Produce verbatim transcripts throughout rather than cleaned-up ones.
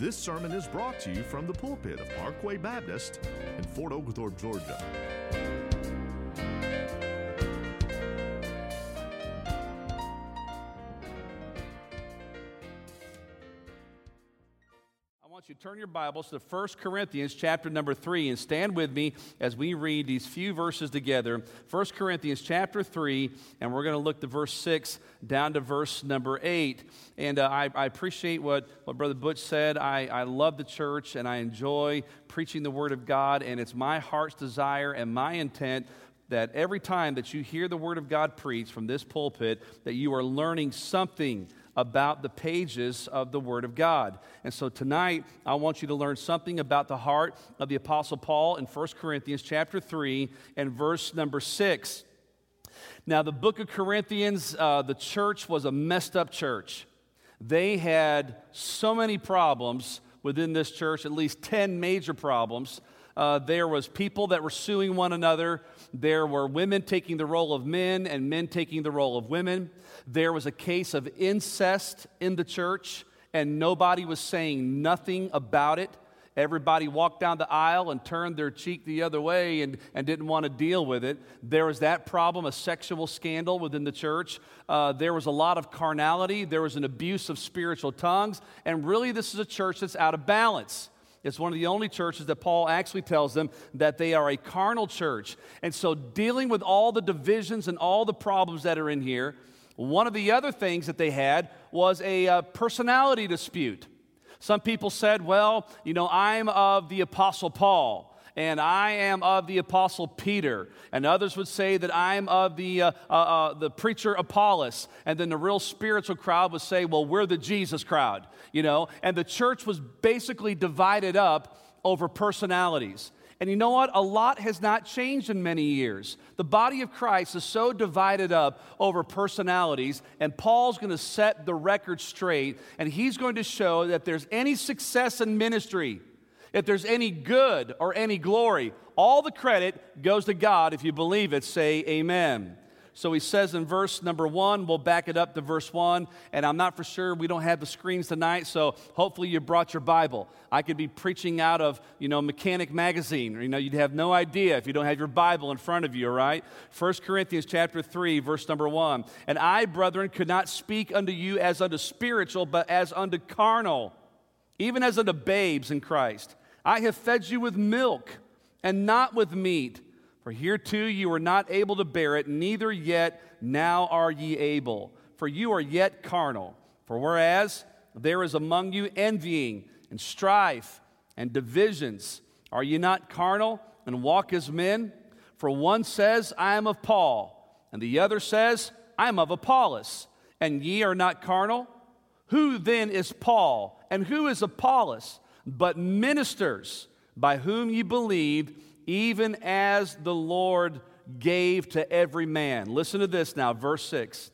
This sermon is brought to you from the pulpit of Parkway Baptist in Fort Oglethorpe, Georgia. I want you to turn your Bibles to First Corinthians chapter number three and stand with me as we read these few verses together. First Corinthians chapter three, and we're going to look to verse six down to verse number eight. And uh, I, I appreciate what, what Brother Butch said. I, I love the church and I enjoy preaching the Word of God, and it's my heart's desire and my intent that every time that you hear the Word of God preached from this pulpit, that you are learning something about the pages of the Word of God. And so tonight, I want you to learn something about the heart of the Apostle Paul in First Corinthians chapter three and verse number six. Now, the book of Corinthians, uh, the church was a messed up church. They had so many problems within this church, at least ten major problems. Uh, there was people that were suing one another. There were women taking the role of men and men taking the role of women. There was a case of incest in the church, and nobody was saying nothing about it. Everybody walked down the aisle and turned their cheek the other way and, and didn't want to deal with it. There was that problem, a sexual scandal within the church. Uh, there was a lot of carnality. There was an abuse of spiritual tongues. And really, this is a church that's out of balance. It's one of the only churches that Paul actually tells them that they are a carnal church. And so dealing with all the divisions and all the problems that are in here, one of the other things that they had was a uh, personality dispute. Some people said, well, you know, I'm of the Apostle Paul, and I am of the Apostle Peter. And others would say that I'm of the uh, uh, uh, the preacher Apollos. And then the real spiritual crowd would say, well, we're the Jesus crowd, you know. And the church was basically divided up over personalities. And you know what? A lot has not changed in many years. The body of Christ is so divided up over personalities, and Paul's going to set the record straight, and he's going to show that if there's any success in ministry, if there's any good or any glory, all the credit goes to God. If you believe it, say amen. So he says in verse number one, we'll back it up to verse one, and I'm not for sure, we don't have the screens tonight, so hopefully you brought your Bible. I could be preaching out of, you know, Mechanic Magazine, or, you know, you'd have no idea if you don't have your Bible in front of you, all right? First Corinthians chapter three, verse number one, and I, brethren, could not speak unto you as unto spiritual, but as unto carnal, even as unto babes in Christ. I have fed you with milk, and not with meat, for hereto you were not able to bear it, neither yet now are ye able. For you are yet carnal. For whereas there is among you envying and strife and divisions, are ye not carnal and walk as men? For one says, I am of Paul, and the other says, I am of Apollos, and ye are not carnal? Who then is Paul, and who is Apollos, but ministers by whom ye believed, even as the Lord gave to every man. Listen to this now, verse six.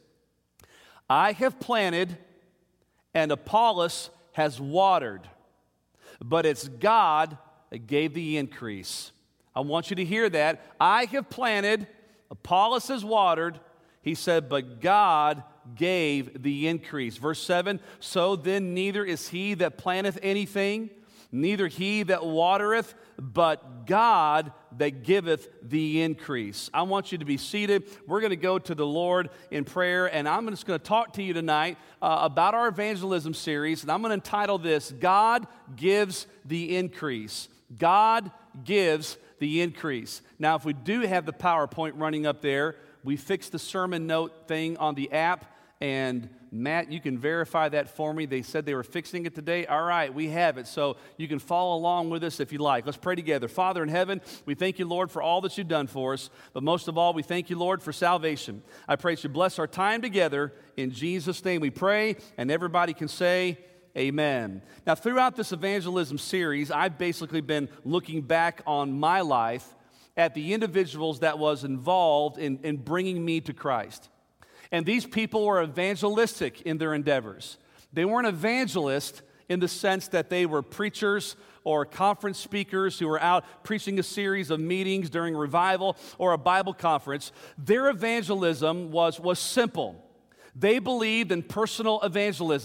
I have planted, and Apollos has watered, but it's God that gave the increase. I want you to hear that. I have planted, Apollos has watered. He said, but God gave the increase. Verse seven, so then neither is he that planteth anything, neither he that watereth, but God that giveth the increase. I want you to be seated. We're going to go to the Lord in prayer, and I'm just going to talk to you tonight uh, about our evangelism series, and I'm going to entitle this, God Gives the Increase. God gives the increase. Now, if we do have the PowerPoint running up there, we fixed the sermon note thing on the app, and Matt, you can verify that for me. They said they were fixing it today. All right, we have it. So you can follow along with us if you like. Let's pray together. Father in heaven, we thank you, Lord, for all that you've done for us. But most of all, we thank you, Lord, for salvation. I pray that you bless our time together. In Jesus' name we pray, and everybody can say amen. Now, throughout this evangelism series, I've basically been looking back on my life at the individuals that was involved in, in bringing me to Christ. And these people were evangelistic in their endeavors. They weren't evangelists in the sense that they were preachers or conference speakers who were out preaching a series of meetings during revival or a Bible conference. Their evangelism was, was simple. They believed in personal evangelism.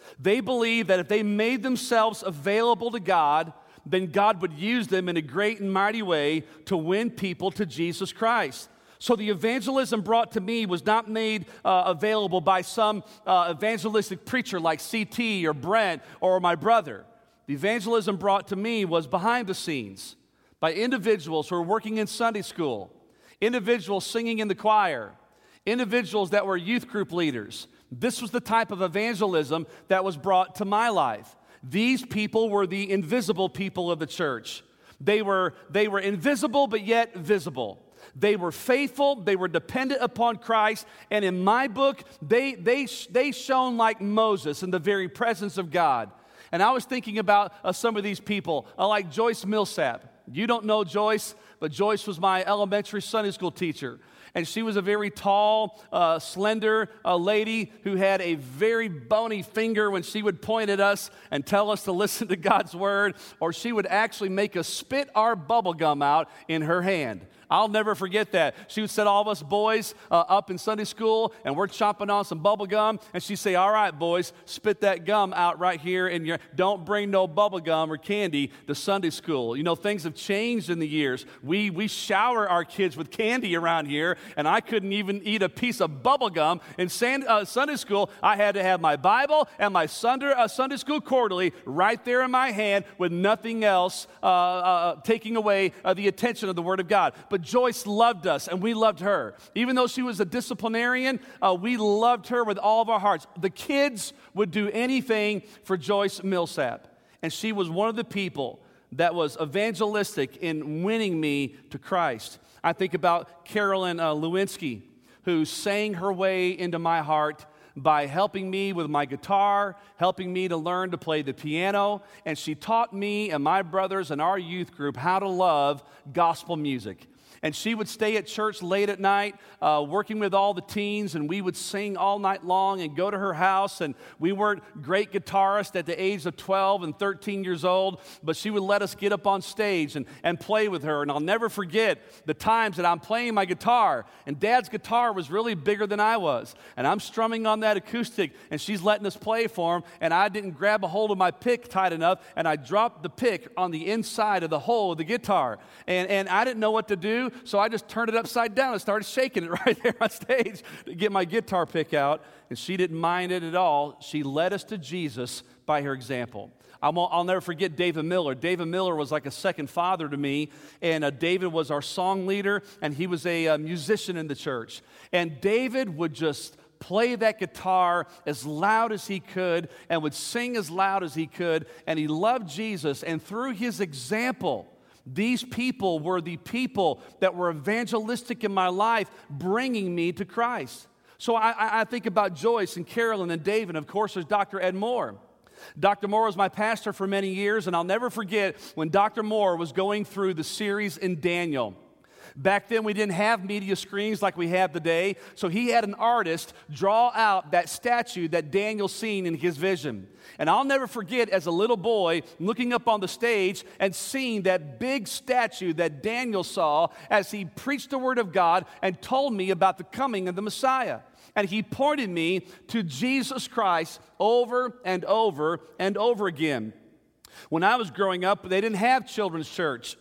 They believed that if they made themselves available to God, then God would use them in a great and mighty way to win people to Jesus Christ. So the evangelism brought to me was not made uh, available by some uh, evangelistic preacher like C T or Brent or my brother. The evangelism brought to me was behind the scenes by individuals who were working in Sunday school, individuals singing in the choir, individuals that were youth group leaders. This was the type of evangelism that was brought to my life. These people were the invisible people of the church. They were, they were invisible but yet visible. They were faithful, they were dependent upon Christ, and in my book, they, they, they shone like Moses in the very presence of God. And I was thinking about uh, some of these people, uh, like Joyce Millsap. You don't know Joyce, but Joyce was my elementary Sunday school teacher. And she was a very tall, uh, slender uh, lady who had a very bony finger when she would point at us and tell us to listen to God's word, or she would actually make us spit our bubble gum out in her hand. I'll never forget that. She would set all of us boys uh, up in Sunday school, and we're chomping on some bubble gum, and she'd say, all right, boys, spit that gum out right here, and your, don't bring no bubble gum or candy to Sunday school. You know, things have changed in the years. We, we shower our kids with candy around here, and I couldn't even eat a piece of bubble gum in San, uh, Sunday school. I had to have my Bible and my Sunday, uh, Sunday school quarterly right there in my hand with nothing else uh, uh, taking away uh, the attention of the Word of God. But But Joyce loved us, and we loved her. Even though she was a disciplinarian, uh, we loved her with all of our hearts. The kids would do anything for Joyce Millsap, and she was one of the people that was evangelistic in winning me to Christ. I think about Carolyn uh, Lewinsky, who sang her way into my heart by helping me with my guitar, helping me to learn to play the piano, and she taught me and my brothers and our youth group how to love gospel music. And she would stay at church late at night, uh, working with all the teens, and we would sing all night long and go to her house. And we weren't great guitarists at the age of twelve and thirteen years old, but she would let us get up on stage and, and play with her. And I'll never forget the times that I'm playing my guitar, and Dad's guitar was really bigger than I was. And I'm strumming on that acoustic, and she's letting us play for him, and I didn't grab a hold of my pick tight enough, and I dropped the pick on the inside of the hole of the guitar. And, and I didn't know what to do, so I just turned it upside down and started shaking it right there on stage to get my guitar pick out, and she didn't mind it at all. She led us to Jesus by her example. I'll, I'll never forget David Miller. David Miller was like a second father to me, and uh, David was our song leader, and he was a uh, musician in the church. And David would just play that guitar as loud as he could and would sing as loud as he could, and he loved Jesus, and through his example, these people were the people that were evangelistic in my life, bringing me to Christ. So I, I think about Joyce and Carolyn and David, and of course there's Doctor Ed Moore. Doctor Moore was my pastor for many years, and I'll never forget when Doctor Moore was going through the series in Daniel. Back then, we didn't have media screens like we have today, so he had an artist draw out that statue that Daniel seen in his vision. And I'll never forget, as a little boy, looking up on the stage and seeing that big statue that Daniel saw as he preached the Word of God and told me about the coming of the Messiah. And he pointed me to Jesus Christ over and over and over again. When I was growing up, they didn't have children's church.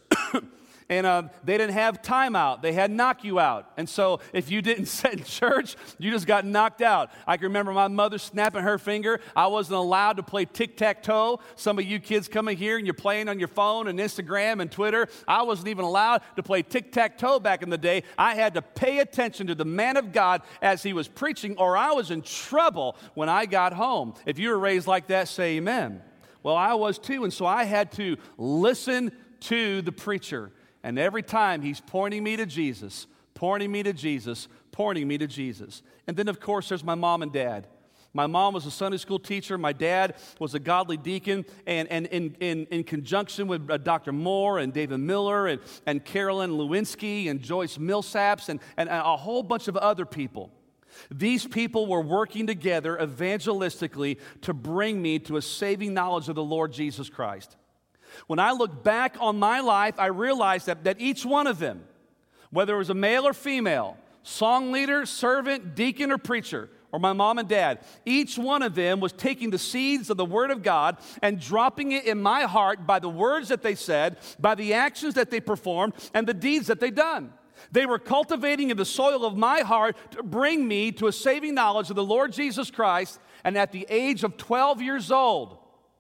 And uh, they didn't have timeout. They had knock you out. And so if you didn't sit in church, you just got knocked out. I can remember my mother snapping her finger. I wasn't allowed to play tic-tac-toe. Some of you kids coming here and you're playing on your phone and Instagram and Twitter. I wasn't even allowed to play tic-tac-toe back in the day. I had to pay attention to the man of God as he was preaching, or I was in trouble when I got home. If you were raised like that, say amen. Well, I was too, and so I had to listen to the preacher. And every time he's pointing me to Jesus, pointing me to Jesus, pointing me to Jesus. And then, of course, there's my mom and dad. My mom was a Sunday school teacher. My dad was a godly deacon. And, and in, in, in conjunction with uh, Doctor Moore and David Miller and, and Carolyn Lewinsky and Joyce Millsaps and, and a whole bunch of other people, these people were working together evangelistically to bring me to a saving knowledge of the Lord Jesus Christ. When I look back on my life, I realize that, that each one of them, whether it was a male or female, song leader, servant, deacon, or preacher, or my mom and dad, each one of them was taking the seeds of the Word of God and dropping it in my heart by the words that they said, by the actions that they performed, and the deeds that they done. They were cultivating in the soil of my heart to bring me to a saving knowledge of the Lord Jesus Christ. And at the age of twelve years old,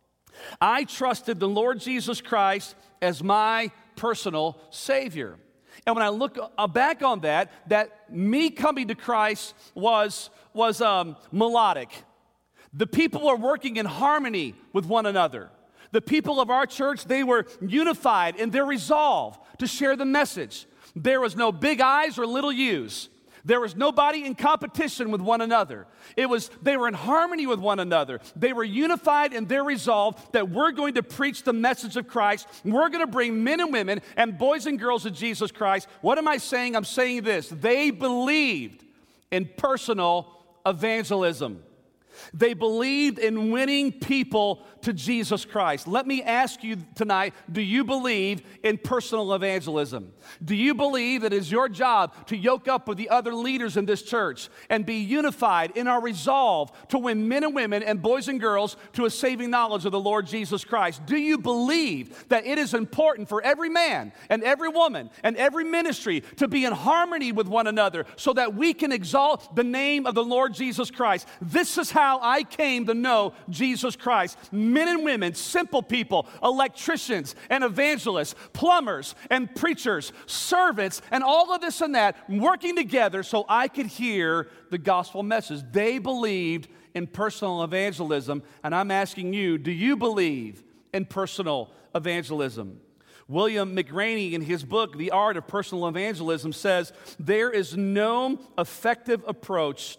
I trusted the Lord Jesus Christ as my personal Savior. And when I look back on that, that me coming to Christ was, was um, melodic. The people were working in harmony with one another. The people of our church, they were unified in their resolve to share the message. There was no big I's or little U's. There was nobody in competition with one another. It was, they were in harmony with one another. They were unified in their resolve that we're going to preach the message of Christ. We're going to bring men and women and boys and girls to Jesus Christ. What am I saying? I'm saying this. They believed in personal evangelism. They believed in winning people to Jesus Christ. Let me ask you tonight, do you believe in personal evangelism? Do you believe that it's your job to yoke up with the other leaders in this church and be unified in our resolve to win men and women and boys and girls to a saving knowledge of the Lord Jesus Christ? Do you believe that it is important for every man and every woman and every ministry to be in harmony with one another so that we can exalt the name of the Lord Jesus Christ? This is how I came to know Jesus Christ. Men and women, simple people, electricians and evangelists, plumbers and preachers, servants, and all of this and that working together so I could hear the gospel message. They believed in personal evangelism, and I'm asking you, do you believe in personal evangelism? William McRaney, in his book, The Art of Personal Evangelism, says, there is no effective approach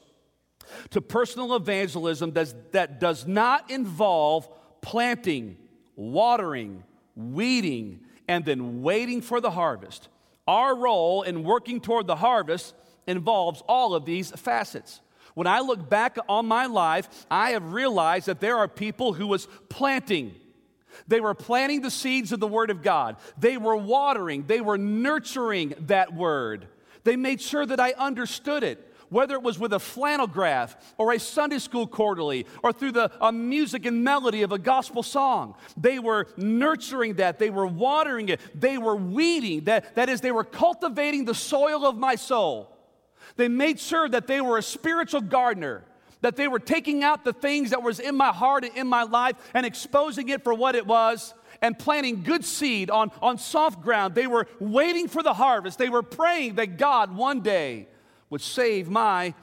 to personal evangelism that, that does not involve planting, watering, weeding, and then waiting for the harvest. Our role in working toward the harvest involves all of these facets. When I look back on my life, I have realized that there are people who was planting. They were planting the seeds of the Word of God. They were watering. They were nurturing that Word. They made sure that I understood it. Whether it was with a flannel graph or a Sunday school quarterly or through the uh, music and melody of a gospel song. They were nurturing that. They were watering it. They were weeding. That, that is, they were cultivating the soil of my soul. They made sure that they were a spiritual gardener, that they were taking out the things that was in my heart and in my life and exposing it for what it was and planting good seed on, on soft ground. They were waiting for the harvest. They were praying that God one day would save my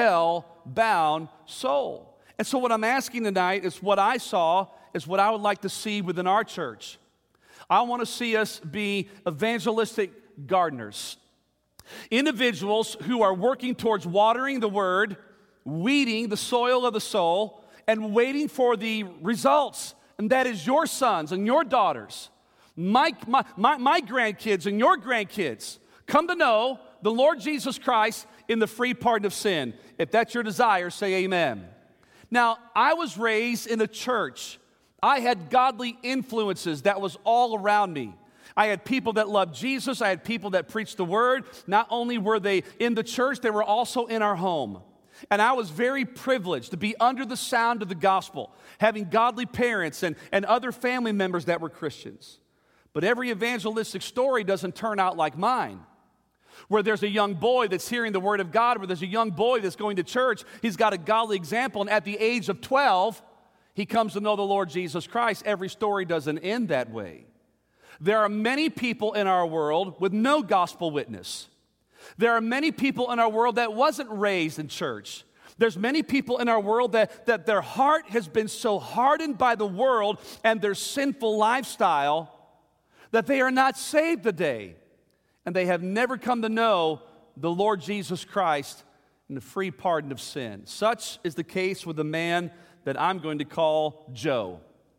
hell-bound soul. And so what I'm asking tonight is what I saw is what I would like to see within our church. I want to see us be evangelistic gardeners. Individuals who are working towards watering the Word, weeding the soil of the soul, and waiting for the results. And that is your sons and your daughters, my, my, my, my grandkids and your grandkids come to know the Lord Jesus Christ in the free pardon of sin. If that's your desire, say amen. Now, I was raised in a church. I had godly influences that was all around me. I had people that loved Jesus. I had people that preached the Word. Not only were they in the church, they were also in our home. And I was very privileged to be under the sound of the gospel, having godly parents and, and other family members that were Christians. But every evangelistic story doesn't turn out like mine. Where there's a young boy that's hearing the Word of God, where there's a young boy that's going to church, he's got a godly example, and at the age of twelve, he comes to know the Lord Jesus Christ. Every story doesn't end that way. There are many people in our world with no gospel witness. There are many people in our world that wasn't raised in church. There's many people in our world that, that their heart has been so hardened by the world and their sinful lifestyle that they are not saved today. And they have never come to know the Lord Jesus Christ and the free pardon of sin. Such is the case with the man that I'm going to call Joe.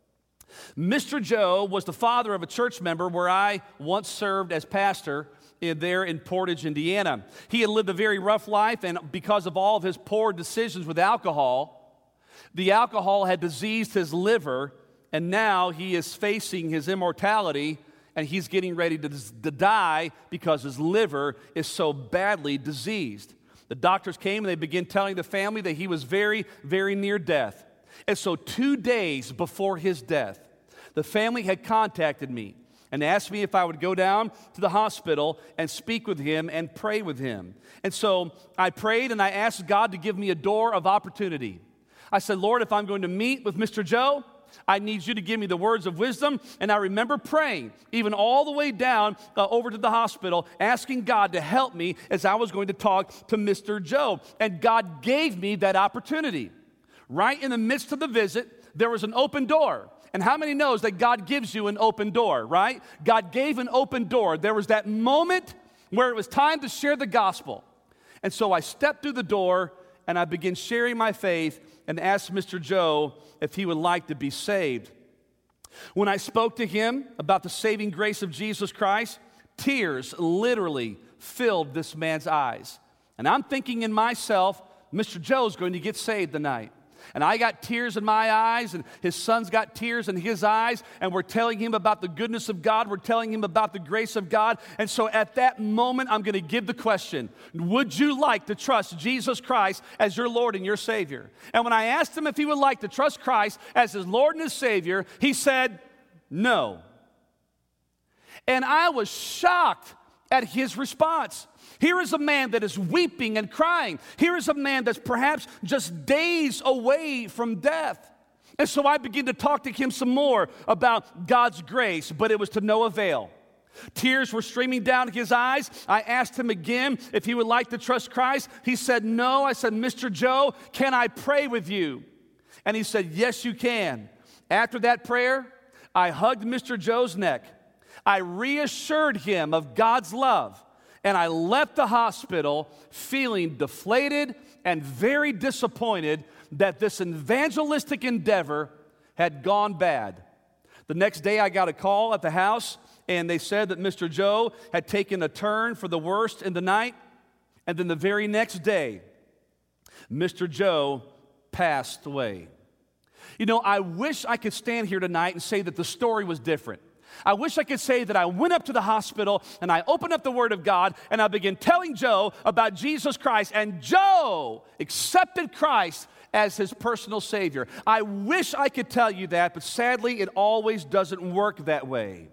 Mister Joe was the father of a church member where I once served as pastor in, there in Portage, Indiana. He had lived a very rough life, and because of all of his poor decisions with alcohol, the alcohol had diseased his liver, and now he is facing his immortality, and he's getting ready to, to die because his liver is so badly diseased. The doctors came and they began telling the family that he was very, very near death. And so two days before his death, the family had contacted me and asked me if I would go down to the hospital and speak with him and pray with him. And so I prayed and I asked God to give me a door of opportunity. I said, Lord, if I'm going to meet with Mister Joe, I need you to give me the words of wisdom. And I remember praying, even all the way down uh, over to the hospital, asking God to help me as I was going to talk to Mister Joe. And God gave me that opportunity. Right in the midst of the visit, there was an open door. And how many knows that God gives you an open door, right? God gave an open door. There was that moment where it was time to share the gospel. And so I stepped through the door and I began sharing my faith and asked Mister Joe if he would like to be saved. When I spoke to him about the saving grace of Jesus Christ, tears literally filled this man's eyes. And I'm thinking in myself, Mister Joe's going to get saved tonight. And I got tears in my eyes, and his son's got tears in his eyes, and we're telling him about the goodness of God. We're telling him about the grace of God. And so at that moment, I'm going to give the question, would you like to trust Jesus Christ as your Lord and your Savior? And when I asked him if he would like to trust Christ as his Lord and his Savior, he said, no. And I was shocked at his response. Here is a man that is weeping and crying. Here is a man that's perhaps just days away from death. And so I began to talk to him some more about God's grace, but it was to no avail. Tears were streaming down his eyes. I asked him again if he would like to trust Christ. He said no. I said, Mister Joe, can I pray with you? And he said, yes, you can. After that prayer, I hugged Mister Joe's neck. I reassured him of God's love. And I left the hospital feeling deflated and very disappointed that this evangelistic endeavor had gone bad. The next day I got a call at the house, and they said that Mister Joe had taken a turn for the worst in the night. And then the very next day, Mister Joe passed away. You know, I wish I could stand here tonight and say that the story was different. I wish I could say that I went up to the hospital and I opened up the Word of God and I began telling Joe about Jesus Christ, and Joe accepted Christ as his personal Savior. I wish I could tell you that, but sadly it always doesn't work that way.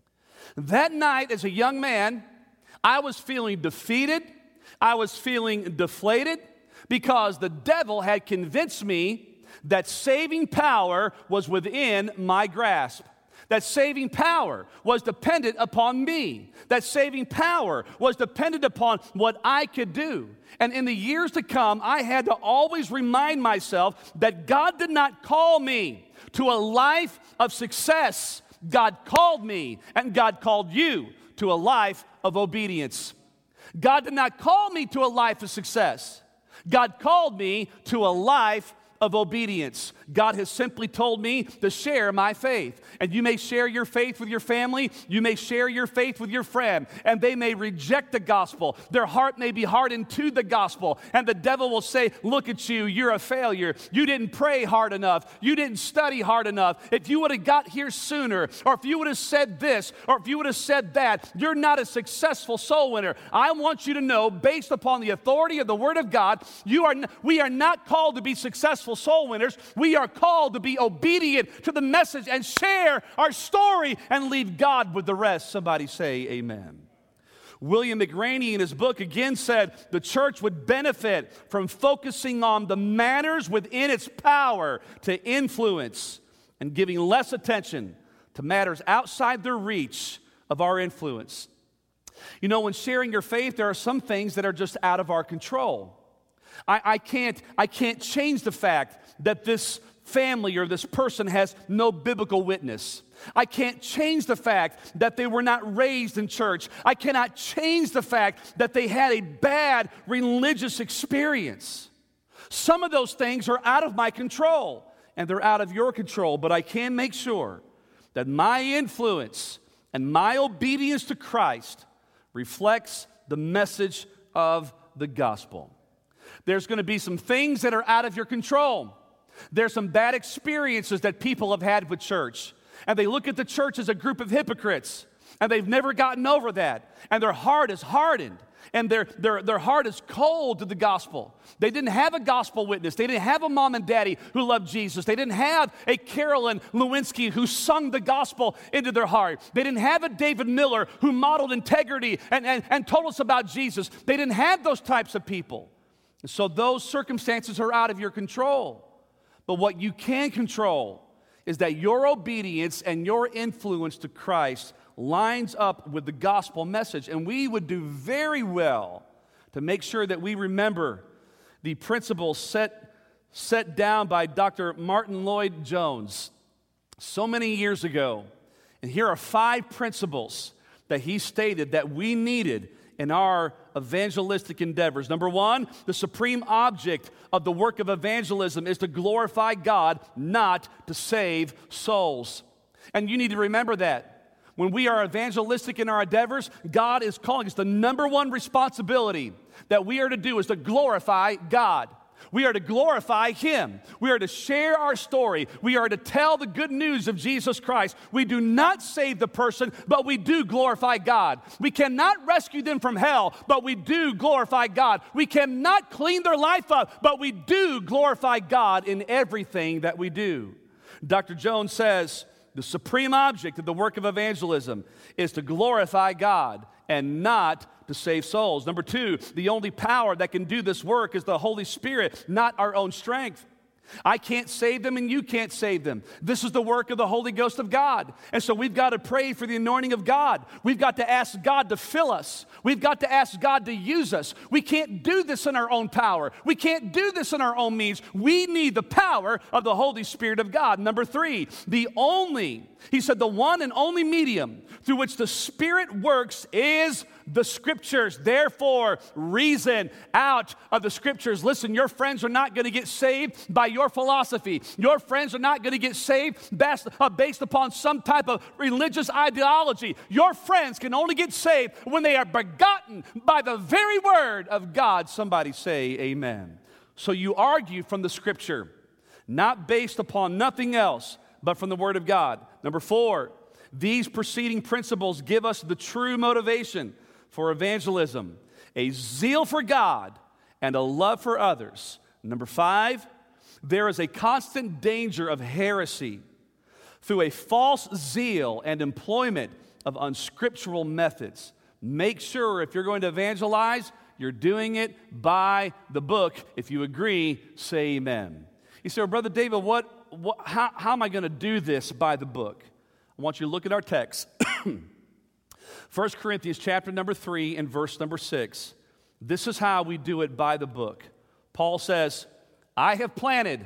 That night as a young man, I was feeling defeated. I was feeling deflated because the devil had convinced me that saving power was within my grasp. That saving power was dependent upon me. That saving power was dependent upon what I could do. And in the years to come, I had to always remind myself that God did not call me to a life of success. God called me, and God called you to a life of obedience. God did not call me to a life of success. God called me to a life of obedience. God has simply told me to share my faith. And you may share your faith with your family. You may share your faith with your friend. And they may reject the gospel. Their heart may be hardened to the gospel. And the devil will say, look at you, you're a failure. You didn't pray hard enough. You didn't study hard enough. If you would have got here sooner, or if you would have said this, or if you would have said that, you're not a successful soul winner. I want you to know, based upon the authority of the Word of God, you are n- we are not called to be successful soul winners. We are called to be obedient to the message and share our story and leave God with the rest. Somebody say amen. William McRaney in his book again said the church would benefit from focusing on the manners within its power to influence and giving less attention to matters outside the reach of our influence. You know, when sharing your faith, there are some things that are just out of our control. I, I can't, I can't change the fact that this family or this person has no biblical witness. I can't change the fact that they were not raised in church. I cannot change the fact that they had a bad religious experience. Some of those things are out of my control, and they're out of your control, but I can make sure that my influence and my obedience to Christ reflects the message of the gospel. There's going to be some things that are out of your control. There's some bad experiences that people have had with church. And they look at the church as a group of hypocrites. And they've never gotten over that. And their heart is hardened. And their, their, their heart is cold to the gospel. They didn't have a gospel witness. They didn't have a mom and daddy who loved Jesus. They didn't have a Carolyn Lewinsky who sung the gospel into their heart. They didn't have a David Miller who modeled integrity and, and, and told us about Jesus. They didn't have those types of people. And so those circumstances are out of your control. But what you can control is that your obedience and your influence to Christ lines up with the gospel message. And we would do very well to make sure that we remember the principles set, set down by Doctor Martin Lloyd-Jones so many years ago. And here are five principles that he stated that we needed in our evangelistic endeavors. Number one, the supreme object of the work of evangelism is to glorify God, not to save souls. And you need to remember that. When we are evangelistic in our endeavors, God is calling us. The number one responsibility that we are to do is to glorify God. We are to glorify Him. We are to share our story. We are to tell the good news of Jesus Christ. We do not save the person, but we do glorify God. We cannot rescue them from hell, but we do glorify God. We cannot clean their life up, but we do glorify God in everything that we do. Doctor Jones says, the supreme object of the work of evangelism is to glorify God and not to save souls. Number two, the only power that can do this work is the Holy Spirit, not our own strength. I can't save them and you can't save them. This is the work of the Holy Ghost of God. And so we've got to pray for the anointing of God. We've got to ask God to fill us. We've got to ask God to use us. We can't do this in our own power. We can't do this in our own means. We need the power of the Holy Spirit of God. Number three, the only, he said, the one and only medium through which the Spirit works is the Scriptures. Therefore, reason out of the Scriptures. Listen, your friends are not going to get saved by your philosophy. Your friends are not going to get saved based, uh, based upon some type of religious ideology. Your friends can only get saved when they are begotten by the very word of God. Somebody say amen. So you argue from the Scripture, not based upon nothing else, but from the Word of God. Number four, these preceding principles give us the true motivation for evangelism, a zeal for God and a love for others. Number five, there is a constant danger of heresy through a false zeal and employment of unscriptural methods. Make sure if you're going to evangelize, you're doing it by the book. If you agree, say amen. You say, well, Brother David, what, what, how, how am I going to do this by the book? I want you to look at our text. First Corinthians chapter number three and verse number six. This is how we do it by the book. Paul says, I have planted,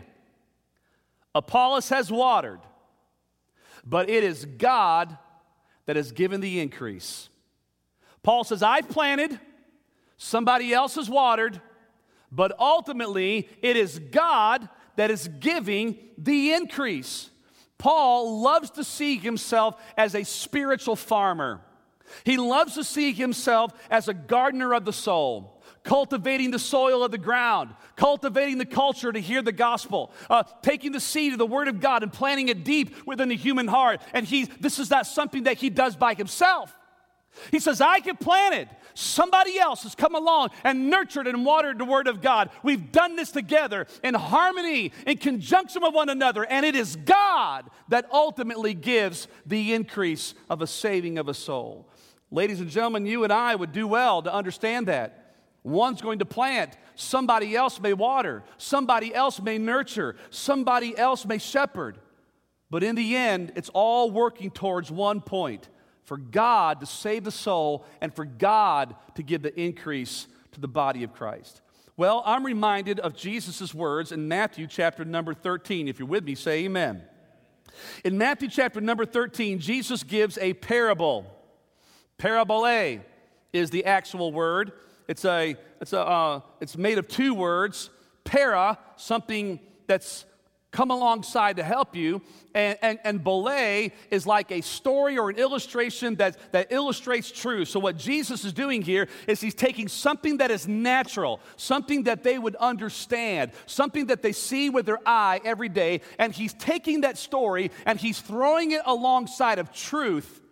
Apollos has watered, but it is God that has given the increase. Paul says, I've planted, somebody else has watered, but ultimately it is God that is giving the increase. Paul loves to see himself as a spiritual farmer. He loves to see himself as a gardener of the soul, cultivating the soil of the ground, cultivating the culture to hear the gospel, uh, taking the seed of the Word of God and planting it deep within the human heart. And he, this is not something that he does by himself. He says, I can plant it. Somebody else has come along and nurtured and watered the Word of God. We've done this together in harmony, in conjunction with one another, and it is God that ultimately gives the increase of a saving of a soul. Ladies and gentlemen, you and I would do well to understand that. One's going to plant, somebody else may water, somebody else may nurture, somebody else may shepherd. But in the end, it's all working towards one point: for God to save the soul and for God to give the increase to the body of Christ. Well, I'm reminded of Jesus' words in Matthew chapter number thirteen. If you're with me, say amen. In Matthew chapter number thirteen, Jesus gives a parable. Parabole is the actual word. It's a it's a uh, it's made of two words. Para, something that's come alongside to help you, and, and, and bole is like a story or an illustration that, that illustrates truth. So what Jesus is doing here is he's taking something that is natural, something that they would understand, something that they see with their eye every day, and he's taking that story and he's throwing it alongside of truth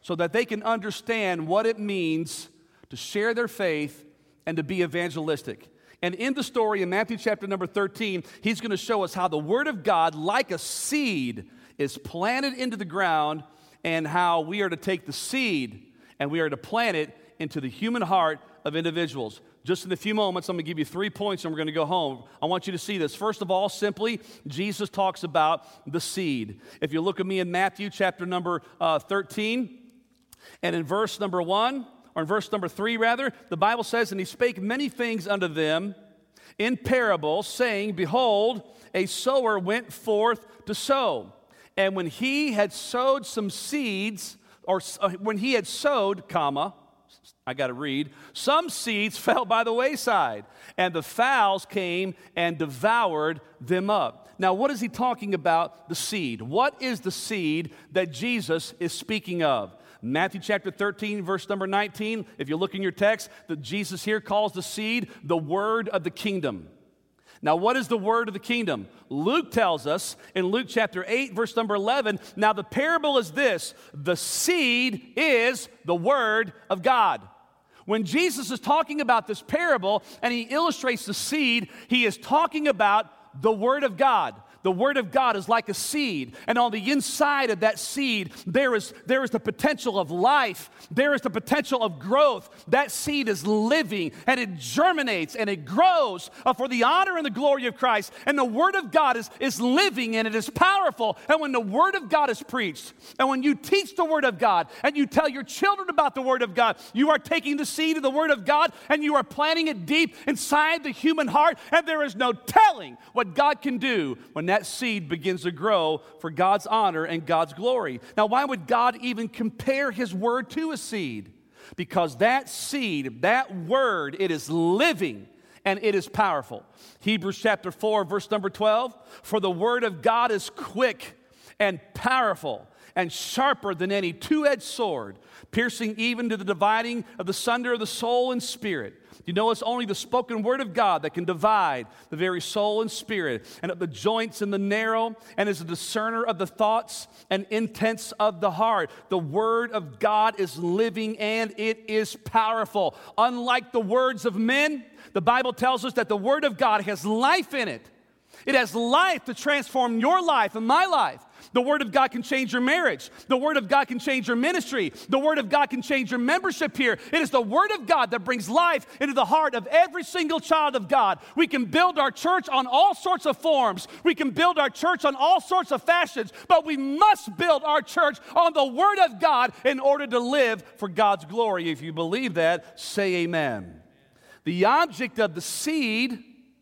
so that they can understand what it means to share their faith and to be evangelistic. And in the story in Matthew chapter number thirteen, he's going to show us how the Word of God, like a seed, is planted into the ground, and how we are to take the seed and we are to plant it into the human heart of individuals. Just in a few moments, I'm going to give you three points and we're going to go home. I want you to see this. First of all, simply, Jesus talks about the seed. If you look at me in Matthew chapter number uh, thirteen, and in verse number one, or in verse number three rather, the Bible says, "And he spake many things unto them in parables, saying, Behold, a sower went forth to sow. And when he had sowed some seeds, or uh, when he had sowed, comma, I got to read, some seeds fell by the wayside, and the fowls came and devoured them up." Now, what is he talking about? The seed. What is the seed that Jesus is speaking of? Matthew chapter thirteen, verse number nineteen, if you look in your text, that Jesus here calls the seed the word of the kingdom. Now, what is the word of the kingdom? Luke tells us in Luke chapter eight, verse number eleven, now the parable is this: the seed is the word of God. When Jesus is talking about this parable and he illustrates the seed, he is talking about the word of God. The word of God is like a seed, and on the inside of that seed, there is, there is the potential of life. There is the potential of growth. That seed is living, and it germinates, and it grows uh, for the honor and the glory of Christ. And the word of God is, is living, and it is powerful. And when the word of God is preached, and when you teach the word of God, and you tell your children about the word of God, you are taking the seed of the word of God, and you are planting it deep inside the human heart, and there is no telling what God can do when that that seed begins to grow for God's honor and God's glory. Now, why would God even compare his word to a seed? Because that seed, that word, it is living and it is powerful. Hebrews chapter four, verse number twelve, "For the word of God is quick and powerful and sharper than any two-edged sword, piercing even to the dividing of the sunder of the soul and spirit." You know, it's only the spoken word of God that can divide the very soul and spirit, and of the joints and the marrow, and is a discerner of the thoughts and intents of the heart. The word of God is living and it is powerful. Unlike the words of men, the Bible tells us that the word of God has life in it. It has life to transform your life and my life. The Word of God can change your marriage. The Word of God can change your ministry. The Word of God can change your membership here. It is the Word of God that brings life into the heart of every single child of God. We can build our church on all sorts of forms. We can build our church on all sorts of fashions, but we must build our church on the Word of God in order to live for God's glory. If you believe that, say amen. The object of the seed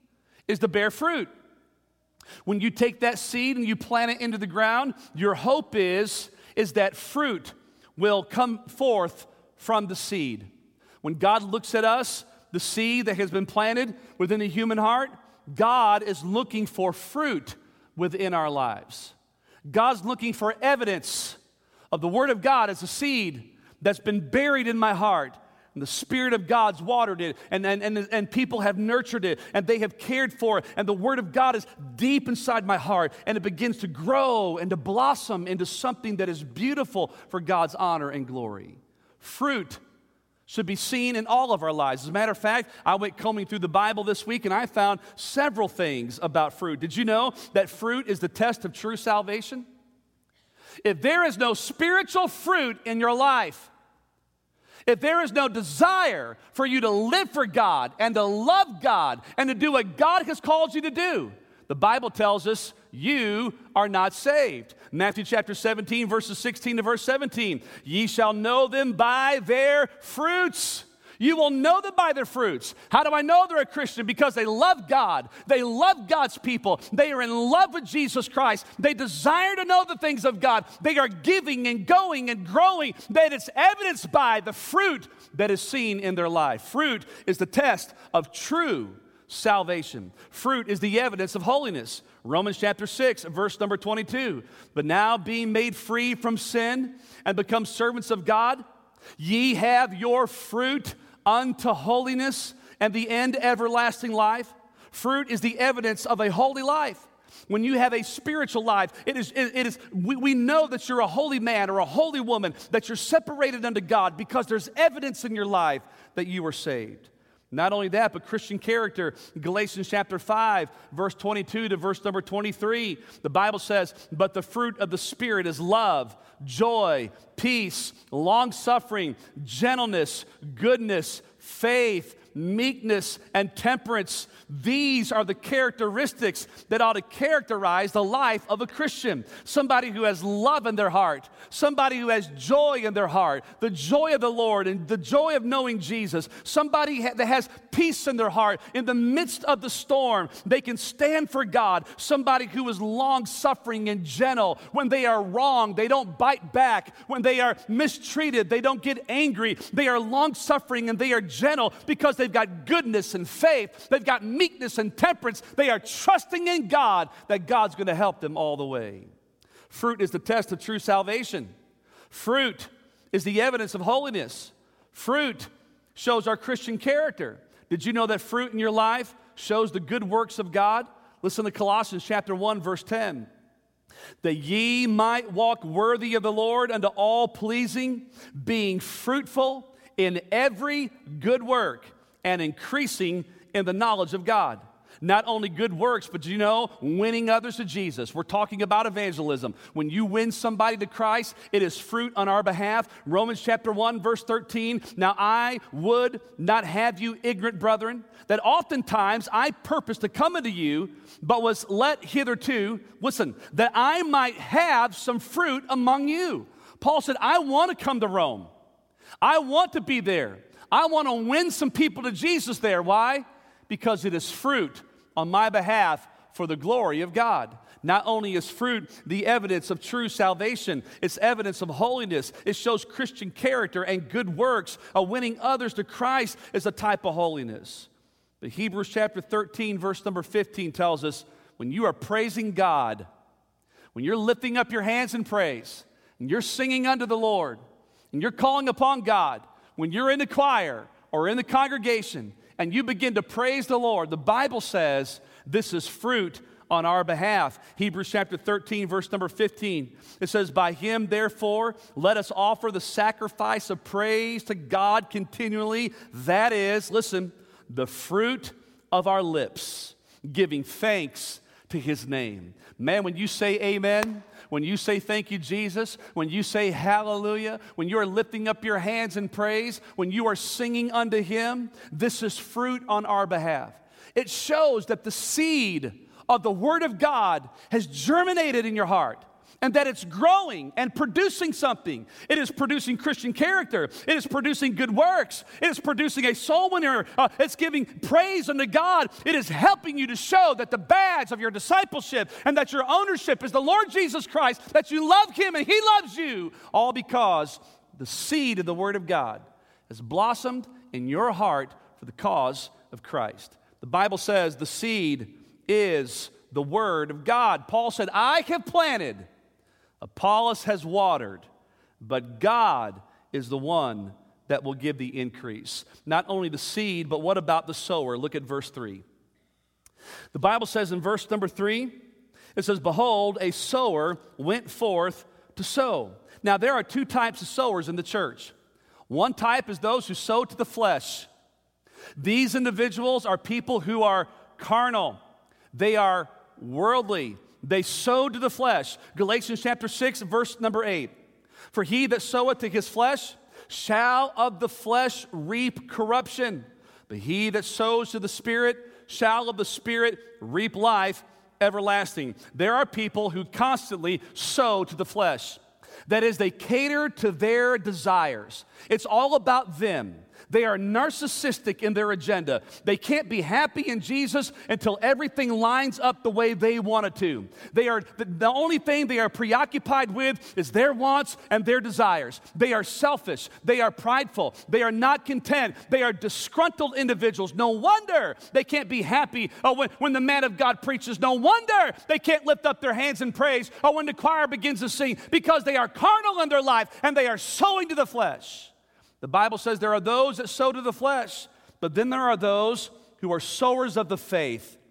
is to bear fruit. When you take that seed and you plant it into the ground, your hope is, is that fruit will come forth from the seed. When God looks at us, the seed that has been planted within the human heart, God is looking for fruit within our lives. God's looking for evidence of the Word of God as a seed that's been buried in my heart. And the Spirit of God's watered it, and, and, and, and people have nurtured it, and they have cared for it, and the Word of God is deep inside my heart, and it begins to grow and to blossom into something that is beautiful for God's honor and glory. Fruit should be seen in all of our lives. As a matter of fact, I went combing through the Bible this week, and I found several things about fruit. Did you know that fruit is the test of true salvation? If there is no spiritual fruit in your life, if there is no desire for you to live for God and to love God and to do what God has called you to do, the Bible tells us you are not saved. Matthew chapter seventeen, verses sixteen to verse seventeen. "Ye shall know them by their fruits." You will know them by their fruits. How do I know they're a Christian? Because they love God. They love God's people. They are in love with Jesus Christ. They desire to know the things of God. They are giving and going and growing. That it's evidenced by the fruit that is seen in their life. Fruit is the test of true salvation. Fruit is the evidence of holiness. Romans chapter six, verse number twenty-two. "But now being made free from sin and become servants of God, ye have your fruit unto holiness, and the end everlasting life." Fruit is the evidence of a holy life. When you have a spiritual life, it is, it, it is we, we know that you're a holy man or a holy woman, that you're separated unto God because there's evidence in your life that you were saved. Not only that, but Christian character, Galatians chapter five, verse twenty-two to verse number twenty-three, the Bible says, but the fruit of the Spirit is love, joy, peace, long-suffering, gentleness, goodness, faith, meekness, and temperance. These are the characteristics that ought to characterize the life of a Christian. Somebody who has love in their heart, somebody who has joy in their heart, the joy of the Lord and the joy of knowing Jesus, somebody that has peace in their heart. In the midst of the storm, they can stand for God. Somebody who is long-suffering and gentle. When they are wrong, they don't bite back. When they are mistreated, they don't get angry. They are long-suffering and they are gentle because they've got goodness and faith. They've got meekness and temperance. They are trusting in God that God's going to help them all the way. Fruit is the test of true salvation. Fruit is the evidence of holiness. Fruit shows our Christian character. Did you know that fruit in your life shows the good works of God? Listen to Colossians chapter one, verse ten. That ye might walk worthy of the Lord unto all pleasing, being fruitful in every good work and increasing in the knowledge of God. Not only good works, but you know, winning others to Jesus. We're talking about evangelism. When you win somebody to Christ, it is fruit on our behalf. Romans chapter one, verse thirteen. Now I would not have you ignorant, brethren, that oftentimes I purposed to come unto you, but was let hitherto, listen, that I might have some fruit among you. Paul said, I want to come to Rome. I want to be there. I want to win some people to Jesus there. Why? Because it is fruit on my behalf for the glory of God. Not only is fruit the evidence of true salvation, it's evidence of holiness. It shows Christian character and good works. A winning others to Christ is a type of holiness. But Hebrews chapter thirteen, verse number fifteen tells us, when you are praising God, when you're lifting up your hands in praise, and you're singing unto the Lord, and you're calling upon God, when you're in the choir or in the congregation, and you begin to praise the Lord, the Bible says this is fruit on our behalf. Hebrews chapter thirteen, verse number fifteen. It says, by him, therefore, let us offer the sacrifice of praise to God continually. That is, listen, the fruit of our lips, giving thanks to his name. Man, when you say amen, when you say thank you, Jesus, when you say hallelujah, when you are lifting up your hands in praise, when you are singing unto him, this is fruit on our behalf. It shows that the seed of the Word of God has germinated in your heart, and that it's growing and producing something. It is producing Christian character. It is producing good works. It is producing a soul winner. Uh, it's giving praise unto God. It is helping you to show that the badge of your discipleship and that your ownership is the Lord Jesus Christ, that you love him and he loves you, all because the seed of the Word of God has blossomed in your heart for the cause of Christ. The Bible says the seed is the Word of God. Paul said, I have planted, Apollos has watered, but God is the one that will give the increase. Not only the seed, but what about the sower? Look at verse three. The Bible says in verse number three, it says, behold, a sower went forth to sow. Now, there are two types of sowers in the church. One type is those who sow to the flesh. These individuals are people who are carnal. They are worldly. They sow to the flesh. Galatians chapter six, verse number eight. For he that soweth to his flesh shall of the flesh reap corruption. But he that sows to the Spirit shall of the Spirit reap life everlasting. There are people who constantly sow to the flesh. That is, they cater to their desires. It's all about them. They are narcissistic in their agenda. They can't be happy in Jesus until everything lines up the way they want it to. They are the, the only thing they are preoccupied with is their wants and their desires. They are selfish. They are prideful. They are not content. They are disgruntled individuals. No wonder they can't be happy uh, when, when the man of God preaches. No wonder they can't lift up their hands in praise or when the choir begins to sing, because they are carnal in their life and they are sowing to the flesh. The Bible says there are those that sow to the flesh, but then there are those who are sowers of the faith.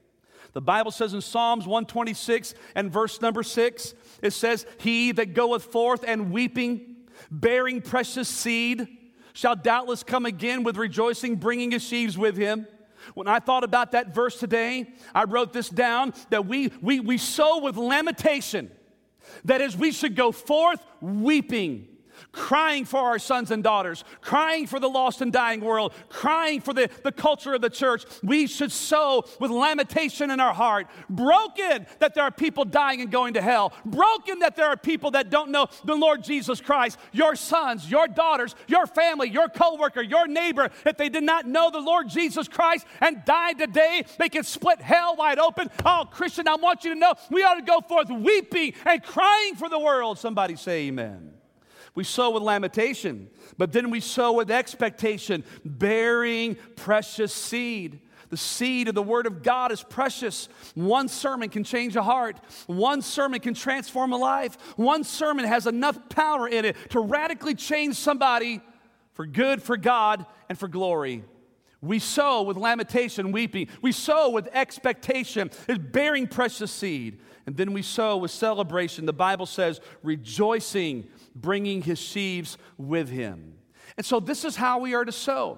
The Bible says in Psalms one twenty-six and verse number six, it says, he that goeth forth and weeping, bearing precious seed, shall doubtless come again with rejoicing, bringing his sheaves with him. When I thought about that verse today, I wrote this down, that we, we, we sow with lamentation. That is, we should go forth weeping, crying for our sons and daughters, crying for the lost and dying world, crying for the, the culture of the church. We should sow with lamentation in our heart, broken that there are people dying and going to hell, broken that there are people that don't know the Lord Jesus Christ, your sons, your daughters, your family, your coworker, your neighbor. If they did not know the Lord Jesus Christ and died today, they could split hell wide open. Oh, Christian, I want you to know we ought to go forth weeping and crying for the world. Somebody say amen. We sow with lamentation, but then we sow with expectation, bearing precious seed. The seed of the Word of God is precious. One sermon can change a heart. One sermon can transform a life. One sermon has enough power in it to radically change somebody for good, for God, and for glory. We sow with lamentation, weeping. We sow with expectation, is bearing precious seed. And then we sow with celebration. The Bible says, rejoicing, bringing his sheaves with him. And so this is how we are to sow.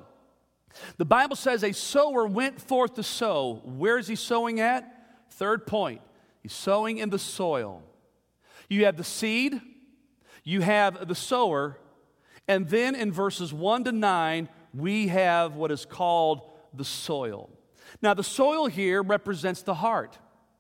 The Bible says a sower went forth to sow. Where is he sowing at? Third point. He's sowing in the soil. You have the seed, you have the sower, and then in verses one to nine, we have what is called the soil. Now, the soil here represents the heart.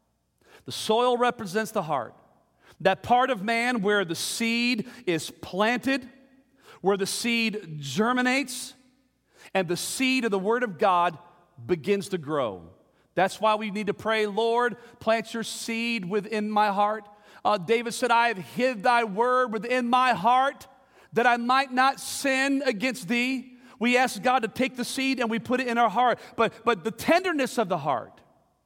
The soil represents the heart. That part of man where the seed is planted, where the seed germinates, and the seed of the Word of God begins to grow. That's why we need to pray, Lord, plant your seed within my heart. Uh, David said, I have hid thy word within my heart that I might not sin against thee. We ask God to take the seed and we put it in our heart. But, but the tenderness of the heart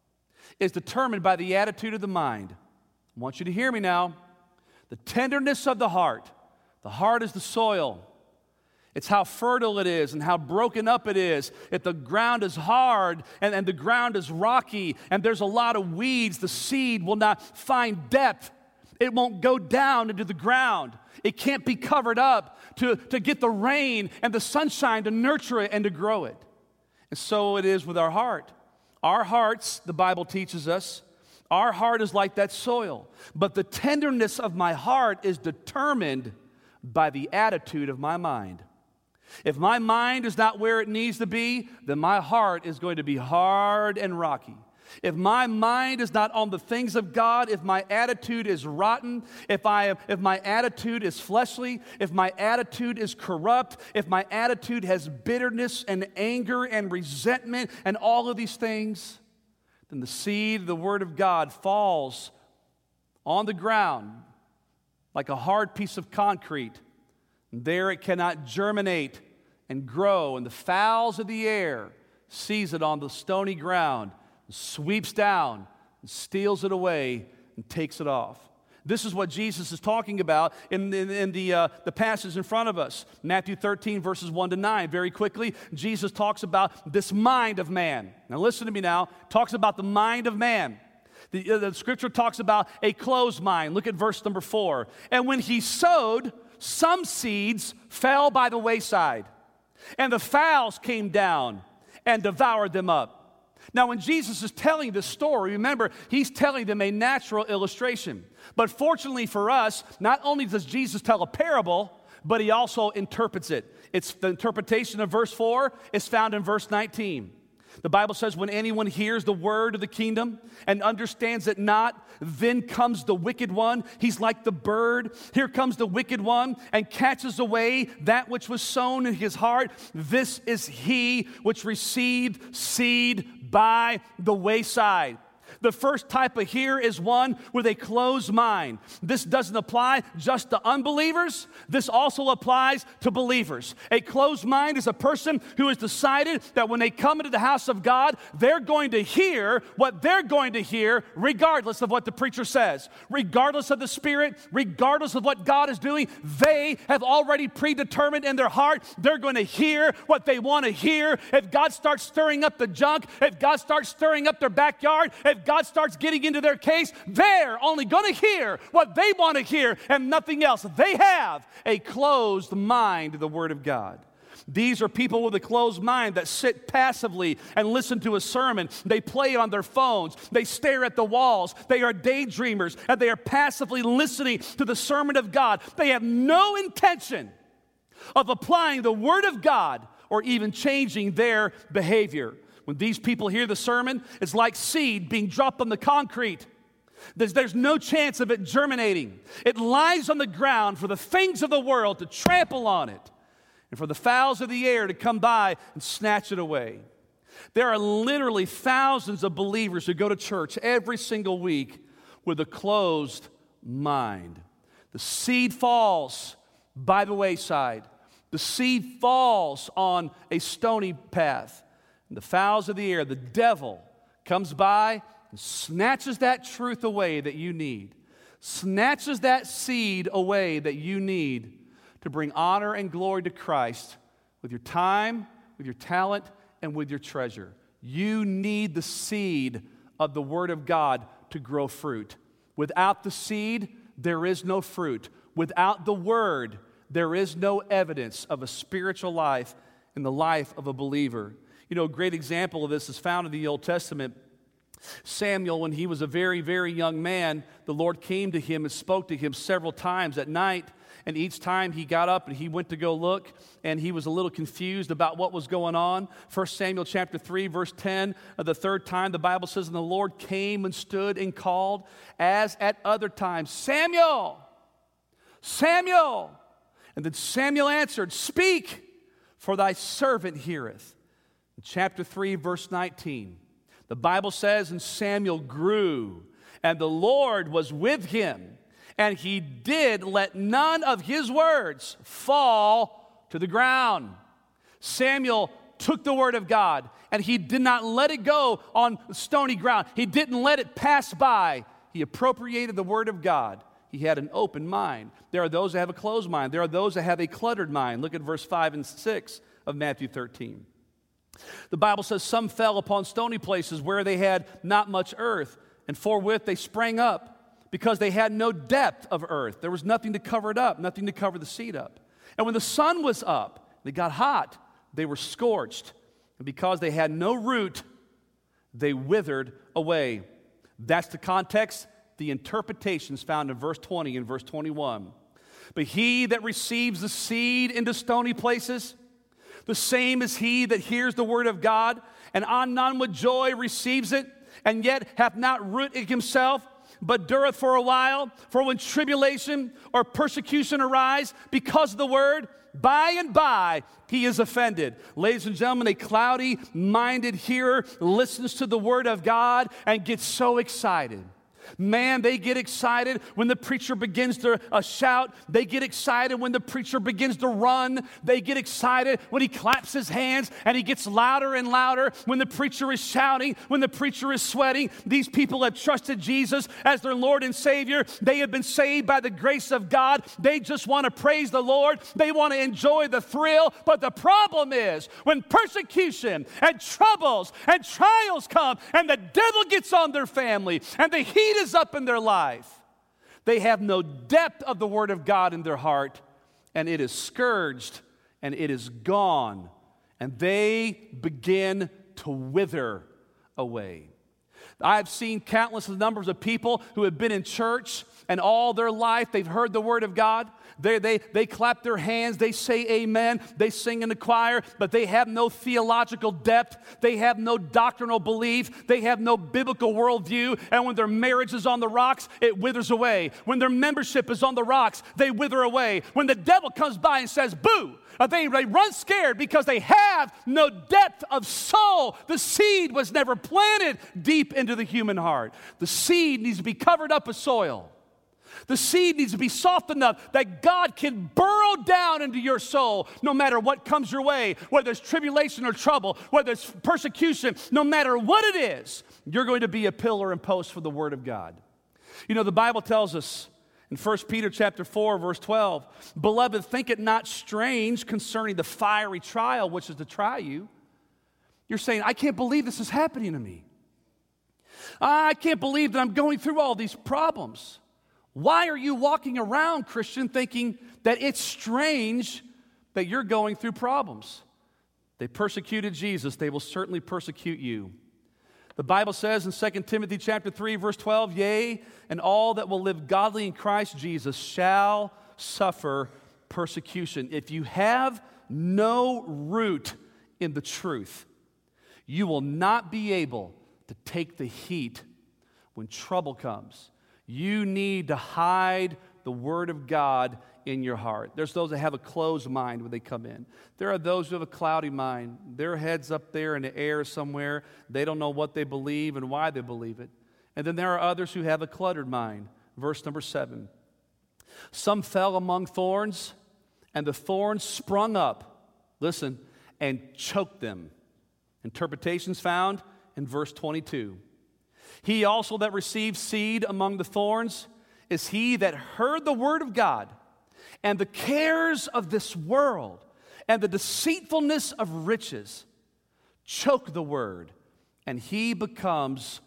is determined by the attitude of the mind. I want you to hear me now. The tenderness of the heart. The heart is the soil. It's how fertile it is and how broken up it is. If the ground is hard and, and the ground is rocky and there's a lot of weeds, the seed will not find depth. It won't go down into the ground. It can't be covered up to, to get the rain and the sunshine to nurture it and to grow it. And so it is with our heart. Our hearts, the Bible teaches us, our heart is like that soil. But the tenderness of my heart is determined by the attitude of my mind. If my mind is not where it needs to be, then my heart is going to be hard and rocky. If my mind is not on the things of God, if my attitude is rotten, if I if my attitude is fleshly, if my attitude is corrupt, if my attitude has bitterness and anger and resentment and all of these things, then the seed of the Word of God falls on the ground like a hard piece of concrete. And there it cannot germinate and grow, and the fowls of the air seize it on the stony ground, sweeps down, and steals it away, and takes it off. This is what Jesus is talking about in, in, in the, uh, the passage in front of us. Matthew thirteen, verses one to nine. Very quickly, Jesus talks about this mind of man. Now listen to me now. Talks about the mind of man. The, uh, the scripture talks about a closed mind. Look at verse number four. And when he sowed, some seeds fell by the wayside, and the fowls came down and devoured them up. Now, when Jesus is telling this story, remember, he's telling them a natural illustration. But fortunately for us, not only does Jesus tell a parable, but he also interprets it. It's the interpretation of verse four is found in verse nineteen. The Bible says, when anyone hears the word of the kingdom and understands it not, then comes the wicked one. He's like the bird. Here comes the wicked one and catches away that which was sown in his heart. This is he which received seed by the wayside. The first type of hearer is one with a closed mind. This doesn't apply just to unbelievers. This also applies to believers. A closed mind is a person who has decided that when they come into the house of God, they're going to hear what they're going to hear regardless of what the preacher says, regardless of the Spirit, regardless of what God is doing. They have already predetermined in their heart they're going to hear what they want to hear. If God starts stirring up the junk, if God starts stirring up their backyard, if God starts getting into their case, they're only going to hear what they want to hear and nothing else. They have a closed mind to the Word of God. These are people with a closed mind that sit passively and listen to a sermon. They play on their phones. They stare at the walls. They are daydreamers, and they are passively listening to the sermon of God. They have no intention of applying the Word of God or even changing their behavior. When these people hear the sermon, it's like seed being dropped on the concrete. There's, there's no chance of it germinating. It lies on the ground for the things of the world to trample on it, and for the fowls of the air to come by and snatch it away. There are literally thousands of believers who go to church every single week with a closed mind. The seed falls by the wayside. The seed falls on a stony path. And the fowls of the air, the devil, comes by and snatches that truth away that you need. Snatches that seed away that you need to bring honor and glory to Christ with your time, with your talent, and with your treasure. You need the seed of the Word of God to grow fruit. Without the seed, there is no fruit. Without the Word, there is no evidence of a spiritual life in the life of a believer. You know, a great example of this is found in the Old Testament. Samuel, when he was a very, very young man, the Lord came to him and spoke to him several times at night. And each time he got up and he went to go look, and he was a little confused about what was going on. First Samuel chapter three, verse ten, uh, the third time the Bible says, and the Lord came and stood and called, as at other times, Samuel, Samuel. And then Samuel answered, speak, for thy servant heareth. In chapter three, verse nineteen, the Bible says, and Samuel grew, and the Lord was with him, and he did let none of his words fall to the ground. Samuel took the word of God, and he did not let it go on stony ground. He didn't let it pass by. He appropriated the word of God. He had an open mind. There are those that have a closed mind. There are those that have a cluttered mind. Look at verse five and six of Matthew thirteen. The Bible says some fell upon stony places where they had not much earth, and forthwith they sprang up, because they had no depth of earth. There was nothing to cover it up, nothing to cover the seed up. And when the sun was up, they got hot, they were scorched. And because they had no root, they withered away. That's the context, the interpretations found in verse twenty and verse twenty-one. But he that receives the seed into stony places, the same is he that hears the word of God, and anon with joy receives it, and yet hath not root in himself, but dureth for a while. For when tribulation or persecution arise because of the word, by and by he is offended. Ladies and gentlemen, a cloudy-minded hearer listens to the word of God and gets so excited. Man, they get excited when the preacher begins to uh, shout. They get excited when the preacher begins to run. They get excited when he claps his hands and he gets louder and louder when the preacher is shouting, when the preacher is sweating. These people have trusted Jesus as their Lord and Savior. They have been saved by the grace of God. They just want to praise the Lord. They want to enjoy the thrill. But the problem is when persecution and troubles and trials come and the devil gets on their family and the heat is up in their life, they have no depth of the word of God in their heart, and it is scourged and it is gone, and they begin to wither away. I've seen countless numbers of people who have been in church and all their life they've heard the word of God. They, they, they clap their hands, they say amen, they sing in the choir, but they have no theological depth, they have no doctrinal belief, they have no biblical worldview, and when their marriage is on the rocks, it withers away. When their membership is on the rocks, they wither away. When the devil comes by and says, boo, they, they run scared because they have no depth of soul. The seed was never planted deep into the human heart. The seed needs to be covered up with soil. The seed needs to be soft enough that God can burrow down into your soul no matter what comes your way, whether it's tribulation or trouble, whether it's persecution, no matter what it is, you're going to be a pillar and post for the Word of God. You know, the Bible tells us in First Peter chapter four, verse twelve, beloved, think it not strange concerning the fiery trial which is to try you. You're saying, I can't believe this is happening to me. I can't believe that I'm going through all these problems. Why are you walking around, Christian, thinking that it's strange that you're going through problems? They persecuted Jesus. They will certainly persecute you. The Bible says in Second Timothy chapter three, verse twelve, yea, and all that will live godly in Christ Jesus shall suffer persecution. If you have no root in the truth, you will not be able to take the heat when trouble comes. You need to hide the Word of God in your heart. There's those that have a closed mind when they come in. There are those who have a cloudy mind. Their head's up there in the air somewhere. They don't know what they believe and why they believe it. And then there are others who have a cluttered mind. Verse number seven. Some fell among thorns, and the thorns sprung up, listen, and choked them. Interpretations found in verse twenty-two. He also that received seed among the thorns is he that heard the word of God, and the cares of this world and the deceitfulness of riches choke the word, and he becomes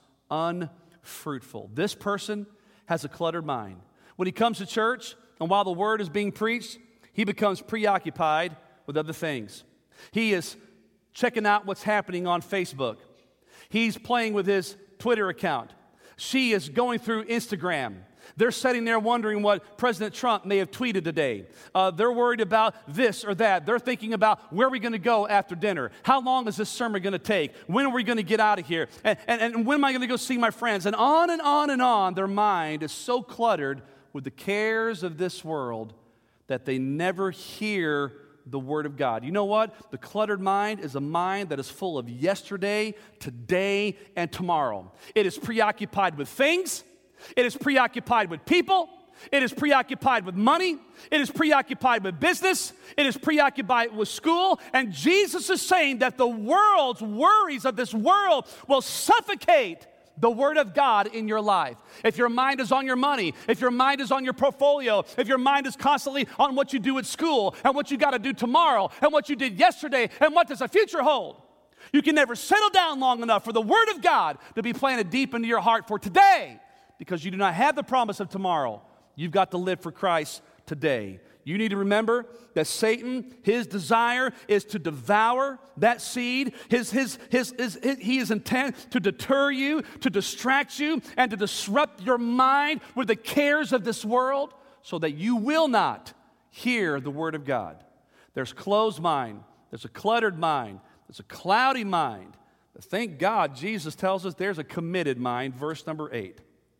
unfruitful. This person has a cluttered mind. When he comes to church, and while the word is being preached, he becomes preoccupied with other things. He is checking out what's happening on Facebook. He's playing with his Twitter account. She is going through Instagram. They're sitting there wondering what President Trump may have tweeted today. Uh, they're worried about this or that. They're thinking about where are we going to go after dinner? How long is this sermon going to take? When are we going to get out of here? And, and, and when am I going to go see my friends? And on and on and on. Their mind is so cluttered with the cares of this world that they never hear the Word of God. You know what? The cluttered mind is a mind that is full of yesterday, today, and tomorrow. It is preoccupied with things. It is preoccupied with people. It is preoccupied with money. It is preoccupied with business. It is preoccupied with school. And Jesus is saying that the world's worries of this world will suffocate the Word of God in your life. If your mind is on your money, if your mind is on your portfolio, if your mind is constantly on what you do at school and what you got to do tomorrow and what you did yesterday and what does the future hold, you can never settle down long enough for the Word of God to be planted deep into your heart for today, because you do not have the promise of tomorrow. You've got to live for Christ today. You need to remember that Satan, his desire is to devour that seed. His, his, his, his, his, he is intent to deter you, to distract you, and to disrupt your mind with the cares of this world so that you will not hear the Word of God. There's closed mind. There's a cluttered mind. There's a cloudy mind. But thank God Jesus tells us there's a committed mind. Verse number eight.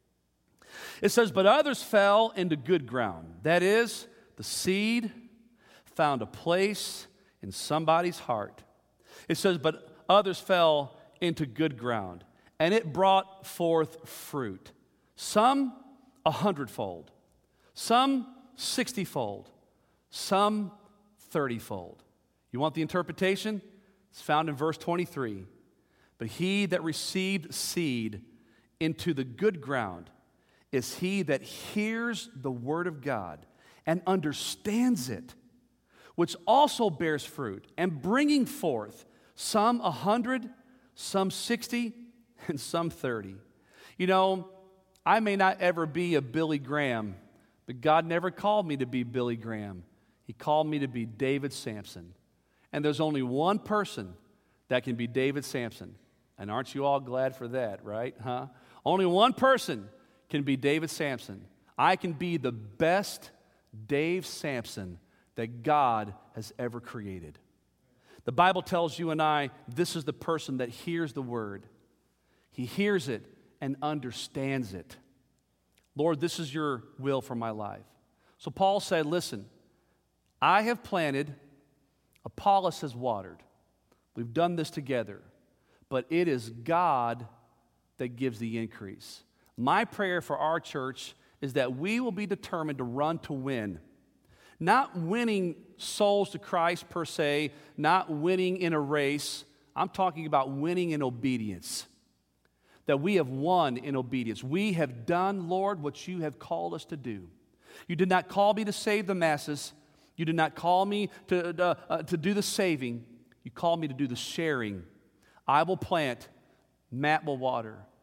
It says, but others fell into good ground. That is, the seed found a place in somebody's heart. It says, but others fell into good ground, and it brought forth fruit. Some a hundredfold, some sixtyfold, some thirtyfold. You want the interpretation? It's found in verse twenty-three. But he that received seed into the good ground is he that hears the word of God and understands it, which also bears fruit, and bringing forth some a hundred, some sixty, and some thirty. You know, I may not ever be a Billy Graham, but God never called me to be Billy Graham. He called me to be David Samson. And there's only one person that can be David Samson. And aren't you all glad for that, right? Huh? Only one person can be David Samson. I can be the best Dave Samson that God has ever created. The Bible tells you and I, this is the person that hears the word. He hears it and understands it. Lord, this is your will for my life. So Paul said, listen, I have planted, Apollos has watered. We've done this together, but it is God that gives the increase. My prayer for our church is that we will be determined to run to win. Not winning souls to Christ per se, not winning in a race. I'm talking about winning in obedience. That we have won in obedience. We have done, Lord, what you have called us to do. You did not call me to save the masses. You did not call me to, uh, uh, to do the saving. You called me to do the sharing. I will plant, Matt will water.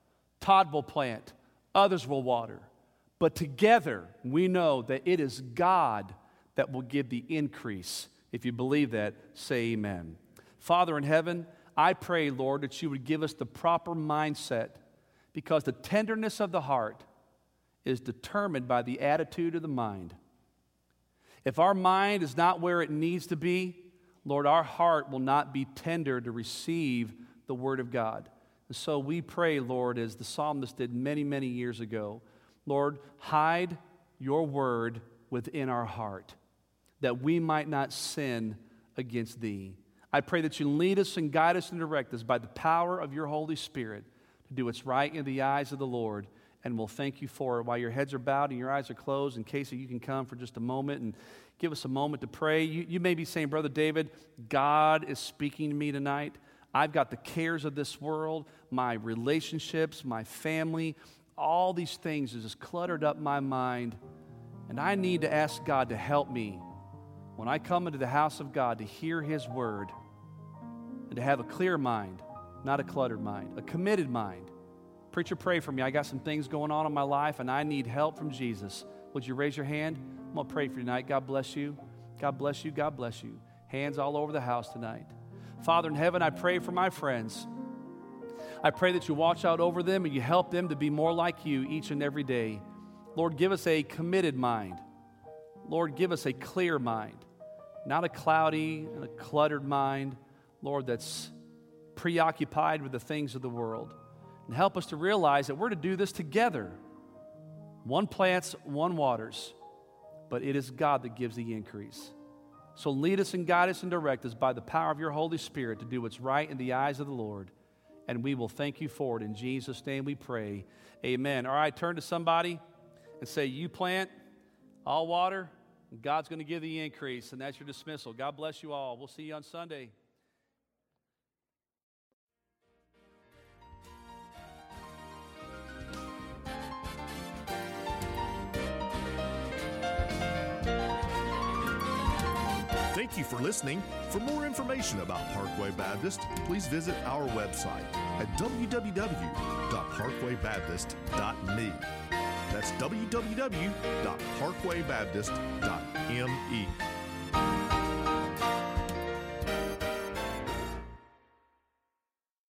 Todd will plant, others will water. But together, we know that it is God that will give the increase. If you believe that, say amen. Father in heaven, I pray, Lord, that you would give us the proper mindset, because the tenderness of the heart is determined by the attitude of the mind. If our mind is not where it needs to be, Lord, our heart will not be tender to receive the Word of God. And so we pray, Lord, as the psalmist did many, many years ago, Lord, hide your Word within our heart, that we might not sin against thee. I pray that you lead us and guide us and direct us by the power of your Holy Spirit to do what's right in the eyes of the Lord, and we'll thank you for it. While your heads are bowed and your eyes are closed, in case you can come for just a moment and give us a moment to pray. You, you may be saying, Brother David, God is speaking to me tonight. I've got the cares of this world, my relationships, my family, all these things have just cluttered up my mind, and I need to ask God to help me when I come into the house of God to hear His Word and to have a clear mind, not a cluttered mind, a committed mind. Preacher, pray for me. I got some things going on in my life, and I need help from Jesus. Would you raise your hand? I'm going to pray for you tonight. God bless you. God bless you. God bless you. Hands all over the house tonight. Father in heaven, I pray for my friends. I pray that you watch out over them and you help them to be more like you each and every day. Lord, give us a committed mind. Lord, give us a clear mind, not a cloudy and a cluttered mind, Lord, that's preoccupied with the things of the world. And help us to realize that we're to do this together. One plants, one waters, but it is God that gives the increase. So lead us and guide us and direct us by the power of your Holy Spirit to do what's right in the eyes of the Lord. And we will thank you for it. In Jesus' name we pray. Amen. All right, turn to somebody and say, you plant, I'll water, and God's going to give the increase. And that's your dismissal. God bless you all. We'll see you on Sunday. Thank you for listening. For more information about Parkway Baptist, please visit our website at w w w dot parkway baptist dot m e. That's w w w dot parkway baptist dot m e.